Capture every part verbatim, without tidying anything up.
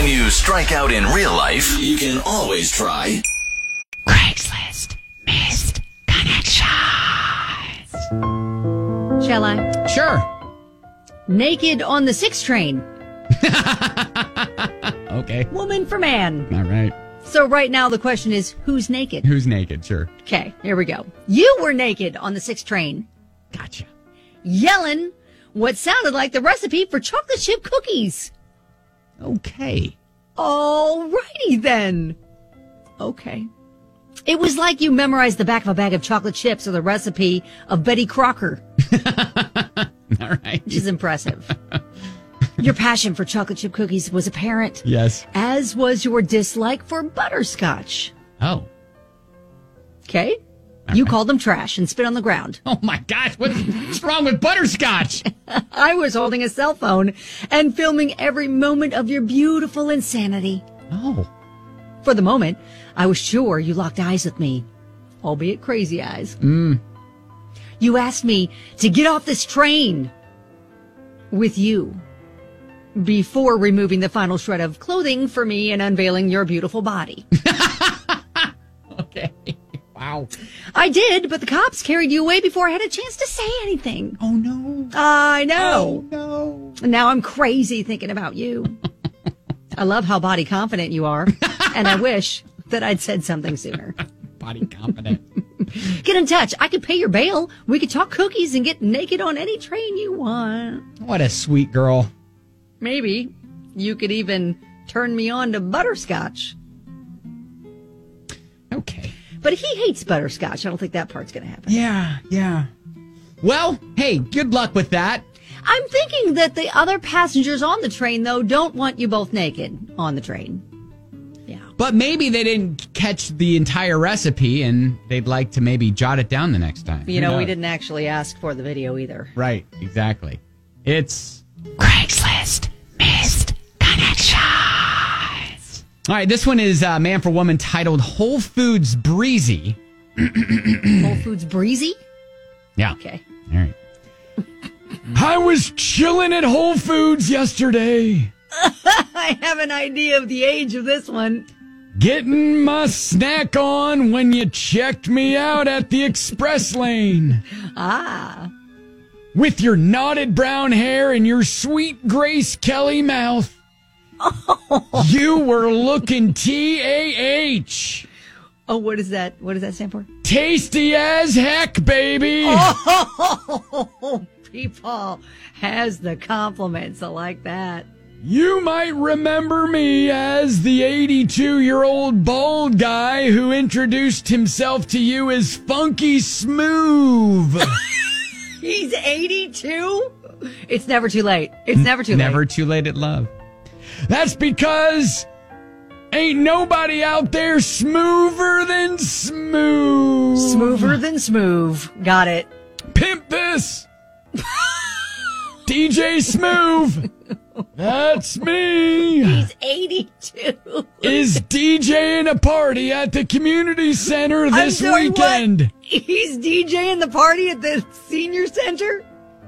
When you strike out in real life, you can always try Craigslist Missed Connections. Shall I? Sure. Naked on the six train. Okay. Woman for man. All right. So right now the question is, who's naked? Who's naked? Sure. Okay, here we go. You were naked on the six train. Gotcha. Yelling what sounded like the recipe for chocolate chip cookies. Okay. Alrighty then. Okay. It was like you memorized the back of a bag of chocolate chips or the recipe of Betty Crocker. All right. Which is impressive. Your passion for chocolate chip cookies was apparent. Yes. As was your dislike for butterscotch. Oh. Okay. All you right. called them trash and spit on the ground. Oh, my gosh. What's, what's wrong with butterscotch? I was holding a cell phone and filming every moment of your beautiful insanity. Oh. For the moment, I was sure you locked eyes with me, albeit crazy eyes. Mm. You asked me to get off this train with you before removing the final shred of clothing for me and unveiling your beautiful body. Okay. Wow. I did, but the cops carried you away before I had a chance to say anything. Oh, no. I know. Oh, no. And now I'm crazy thinking about you. I love how body confident you are, and I wish that I'd said something sooner. Body confident. Get in touch. I could pay your bail. We could talk cookies and get naked on any train you want. What a sweet girl. Maybe you could even turn me on to butterscotch. Okay. But he hates butterscotch. I don't think that part's going to happen. Yeah, yeah. Well, hey, good luck with that. I'm thinking that the other passengers on the train, though, don't want you both naked on the train. Yeah. But maybe they didn't catch the entire recipe and they'd like to maybe jot it down the next time. You Who know, we knows? didn't actually ask for the video either. Right, exactly. It's Craigslist Missed Connections. all right. This one is uh, Man for Woman titled Whole Foods Breezy. Whole Foods Breezy? Yeah. Okay. All right. I was chilling at Whole Foods yesterday, I have an idea of the age of this one. getting my snack on when you checked me out at the express lane. Ah. With your knotted brown hair and your sweet Grace Kelly mouth. You were looking T A H. Oh, what is that? What does that stand for? Tasty as heck, baby. Oh, people has the compliments. I like that. You might remember me as the eighty-two-year-old bald guy who introduced himself to you as Funky Smooth. He's eighty-two? It's never too late. It's never too late. Never too late at love. That's because ain't nobody out there smoother than smooth. Smoother than smooth. Got it. Pimp this. D J Smooth. That's me. He's eighty-two. Is DJing a party at the community center I'm this sorry, weekend. what? He's DJing the party at the senior center?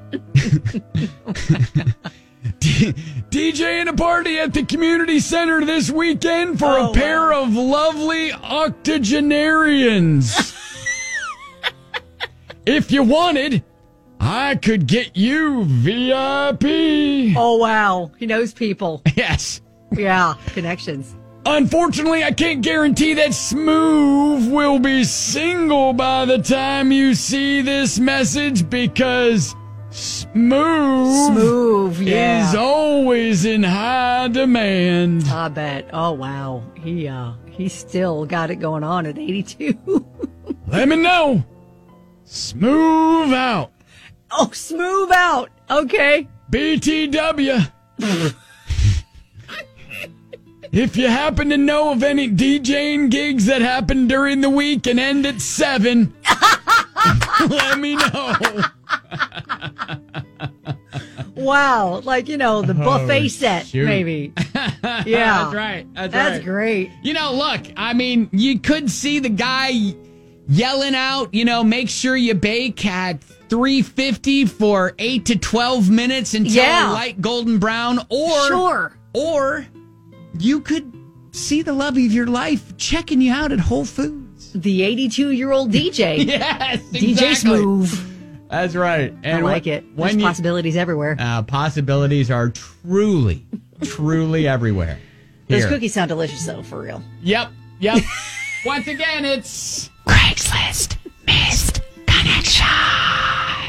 D- DJing a party at the community center this weekend for Oh, a pair wow. of lovely octogenarians. If you wanted, I could get you V I P. Oh, wow. He knows people. Yes. Yeah, connections. Unfortunately, I can't guarantee that Smooth will be single by the time you see this message because Smooth, Smooth, yeah. is always in high demand. I bet. Oh, wow. He, uh, he still got it going on at eighty-two. Let me know. Smooth out. Oh, smooth out. Okay. B T W. If you happen to know of any DJing gigs that happen during the week and end at seven, let me know. Wow. Like, you know, the buffet Oh, set, shoot. maybe. Yeah. That's right. That's, That's right. great. You know, look, I mean, you could see the guy yelling out, you know, make sure you bake at three fifty for eight to twelve minutes until Yeah. light golden brown, or Sure. or you could see the love of your life checking you out at Whole Foods. The eighty-two-year-old D J. Yes, exactly. D J Smooth. That's right. And I like when, it. When There's you, possibilities everywhere. uh, possibilities are truly, truly everywhere. Those Here. cookies sound delicious, though, for real. Yep, yep. Once again, it's Craigslist Missed Connection.